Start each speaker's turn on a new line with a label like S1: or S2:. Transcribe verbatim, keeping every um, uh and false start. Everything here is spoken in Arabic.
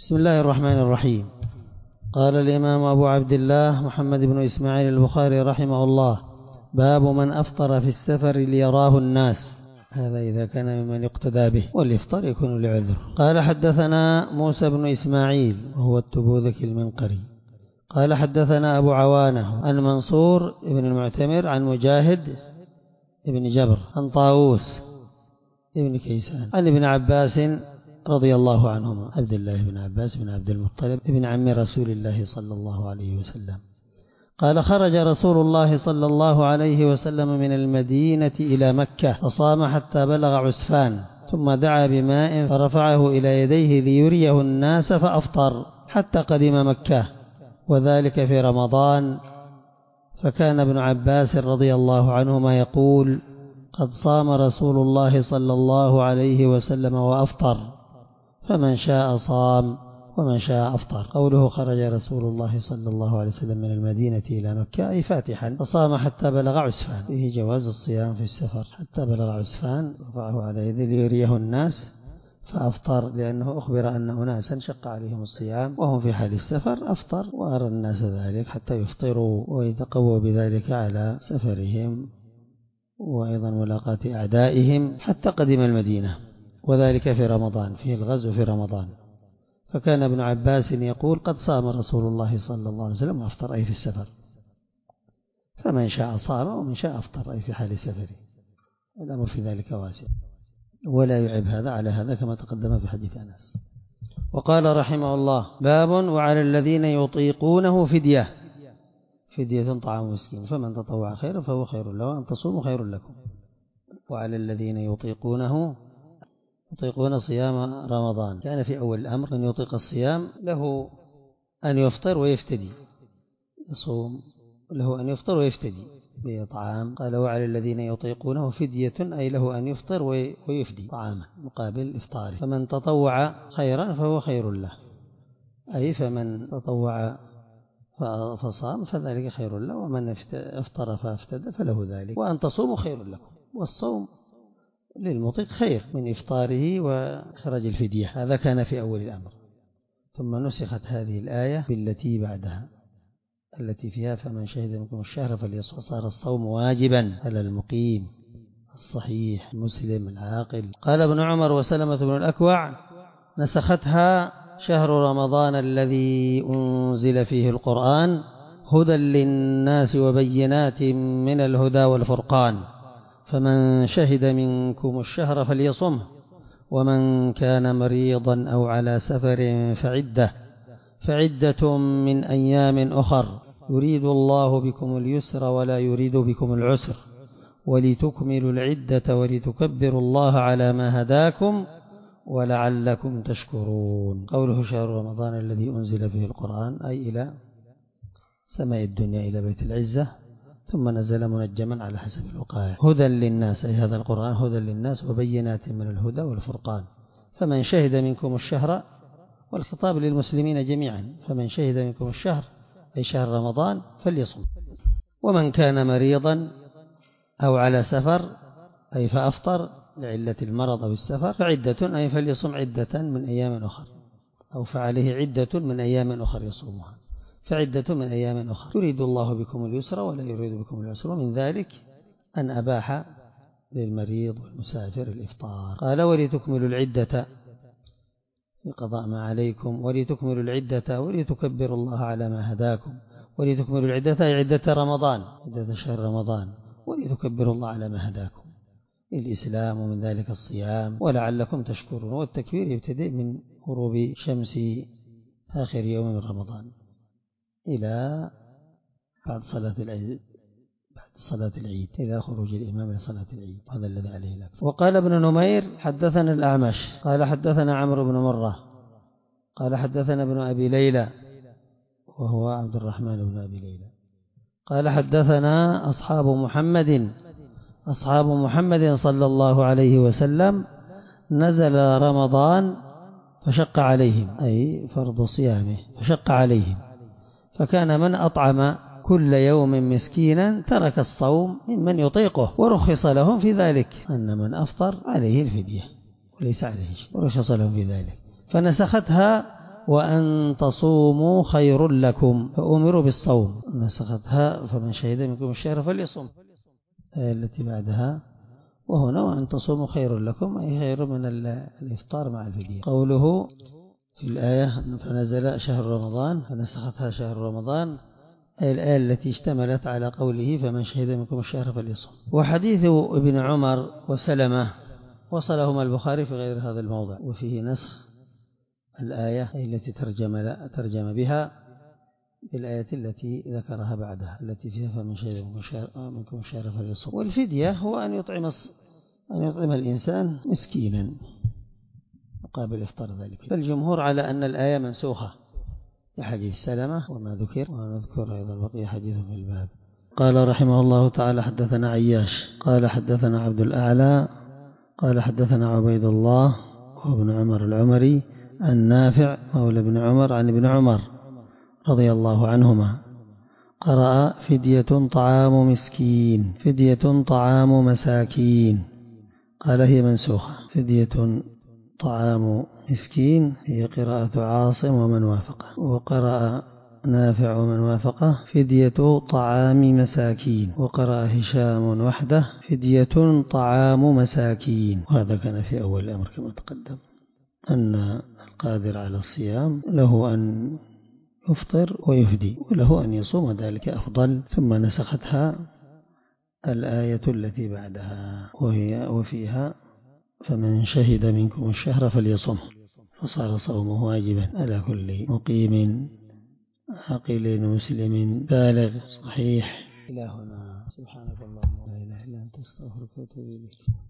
S1: بسم الله الرحمن الرحيم. قال الإمام أبو عبد الله محمد بن إسماعيل البخاري رحمه الله: باب من أفطر في السفر ليراه الناس، هذا إذا كان ممن يقتدى به، والإفطار يكون لعذر. قال حدثنا موسى بن إسماعيل وهو التبوذكي المنقري قال حدثنا أبو عوانة عن منصور بن المعتمر عن مجاهد بن جبر عن طاووس بن كيسان عن ابن عباس رضي الله عنهما، عبد الله بن عباس بن عبد المطلب ابن عم رسول الله صلى الله عليه وسلم قال: خرج رسول الله صلى الله عليه وسلم من المدينة إلى مكة فصام حتى بلغ عسفان، ثم دعا بماء فرفعه إلى يديه ليريه الناس فأفطر حتى قدم مكة، وذلك في رمضان. فكان ابن عباس رضي الله عنهما يقول: قد صام رسول الله صلى الله عليه وسلم وأفطر، فمن شاء صام ومن شاء أفطر. قوله خرج رسول الله صلى الله عليه وسلم من المدينة إلى مكة أي فاتحا، فصام حتى بلغ عسفان، فيه جواز الصيام في السفر حتى بلغ عسفان، رفعه على يده ليريه الناس فأفطر، لأنه أخبر أن أناسا شق عليهم الصيام وهم في حال السفر، أفطر وأرى الناس ذلك حتى يفطروا ويتقووا بذلك على سفرهم وأيضا ملاقاة أعدائهم حتى قدم المدينة، وذلك في رمضان، فيه الغزو في رمضان. فكان ابن عباس يقول: قد صام رسول الله صلى الله عليه وسلم وأفطر، أي في السفر، فمن شاء صام ومن شاء أفطر، أي في حال سفره. الأمر في ذلك واسع، ولا يعيب هذا على هذا كما تقدم في حديث أنس. وقال رحمه الله: باب وعلى الذين يطيقونه فدية، فدية طعام مسكين، فمن تطوع خيرا فهو خير له، وأن تصوموا خير لكم. وعلى الذين يطيقونه، يطيقون صيام رمضان، كان في أول الأمر من يطيق الصيام له أن يفطر ويفتدي، يصوم له أن يفطر ويفتدي بطعام. قال: وعلى الذين يطيقونه فدية، أي له أن يفطر ويفدي طعاما مقابل إفطاره. فمن تطوع خيرا فهو خير له، أي فمن تطوع فصام فذلك خير له، ومن افطر فافتدى فله ذلك. وأن تصوموا خير لكم، والصوم للمطيق خير من إفطاره وإخراج الفدية، هذا كان في أول الأمر. ثم نسخت هذه الآية بالتي بعدها التي فيها: فمن شهد منكم الشهر فليصم، صار الصوم واجبا على المقيم الصحيح المسلم العاقل. قال ابن عمر وسلمة بن الأكوع: نسختها شهر رمضان الذي أنزل فيه القرآن هدى للناس وبينات من الهدى والفرقان، فمن شهد منكم الشهر فليصمه، ومن كان مريضا أو على سفر فعدة فعدة من أيام أخر، يريد الله بكم اليسر ولا يريد بكم العسر، ولتكملوا العدة ولتكبروا الله على ما هداكم ولعلكم تشكرون. قوله شهر رمضان الذي أنزل فيه القرآن، أي إلى سماء الدنيا إلى بيت العزة، ثم نزل منجما على حسب الوقائع. هدى للناس، أي هذا القرآن هدى للناس وبينات من الهدى والفرقان. فمن شهد منكم الشهر، والخطاب للمسلمين جميعا، فمن شهد منكم الشهر أي شهر رمضان فليصم، ومن كان مريضا أو على سفر أي فأفطر لعلة المرض أو السفر فعدة، أي فليصم عدة من أيام أخر، أو فعليه عدة من أيام أخر يصومها، فعدة من أيام أخر. يريد الله بكم اليسر ولا يريد بكم العسر، ومن ذلك أن أباح للمريض والمسافر الإفطار. قال: ولتكملوا العدة في قضاء ما عليكم، ولتكملوا العدة ولتكبروا الله على ما هداكم. ولتكملوا العدة أي عدة رمضان، عدة شهر رمضان، ولتكبروا الله على ما هداكم الإسلام، ومن ذلك الصيام، ولعلكم تشكرون. والتكبير يبتدئ من غروب شمس آخر يوم من رمضان إلى بعد صلاة العيد، بعد صلاة العيد إلى خروج الإمام لصلاة العيد، هذا الذي عليه الأكثر. وقال ابن نمير: حدثنا الأعمش قال حدثنا عمرو بن مرة قال حدثنا ابن أبي ليلى وهو عبد الرحمن بن أبي ليلى قال حدثنا أصحاب محمد أصحاب محمد صلى الله عليه وسلم نزل رمضان فشق عليهم، أي فرض صيامه فشق عليهم، فكان من أطعم كل يوم مسكينا ترك الصوم ممن يطيقه، ورخص لهم في ذلك، أن من أفطر عليه الفدية وليس عليه شيء، ورخص لهم في ذلك. فنسختها وأن تصوموا خير لكم، فأمروا بالصوم. نسختها فمن شهد منكم الشهر فليصم. الآية التي بعدها وهنا وأن تصوموا خير لكم، أي خير من الإفطار مع الفدية. قوله في الآية فنزل شهر رمضان فنسختها شهر رمضان، أي الآية التي اشتملت على قوله فمن شهد منكم الشهر فليصم. وحديث ابن عمر وسلمة وصلهما البخاري في غير هذا الموضع، وفيه نسخ الآية التي ترجم, ترجم بها بالآية التي ذكرها بعدها التي فيها فمن شهد منكم الشهر فليصم. والفدية هو أن يطعم أن يطعم الإنسان مسكينا مقابل إفطار ذلك. فالجمهور على أن الآية منسوخة لحديث سلمة وما ذكر، ونذكر أيضا بقي حديث في الباب. قال رحمه الله تعالى حدثنا عياش قال حدثنا عبد الأعلى قال حدثنا عبيد الله وابن عمر العمري عن نافع مولى ابن عمر عن ابن عمر رضي الله عنهما قرأ فدية طعام مسكين فدية طعام مساكين. قال هي منسوخة. فدية طعام مسكين هي قراءة عاصم ومن وافقه، وقرأ نافع ومن وافقه فدية طعام مساكين، وقرأ هشام وحده فدية طعام مساكين. وهذا كان في أول الأمر كما تقدم، أن القادر على الصيام له أن يفطر ويفدي، وله أن يصوم ذلك أفضل. ثم نسختها الآية التي بعدها وهي وفيها فمن شهد منكم الشهر فليصم، فصار صومه واجبا على كل مقيم عاقل مسلم بالغ صحيح. إلى هنا سبحانك اللهم لا إله إلا أنت أستغفرك وأتوب إليك.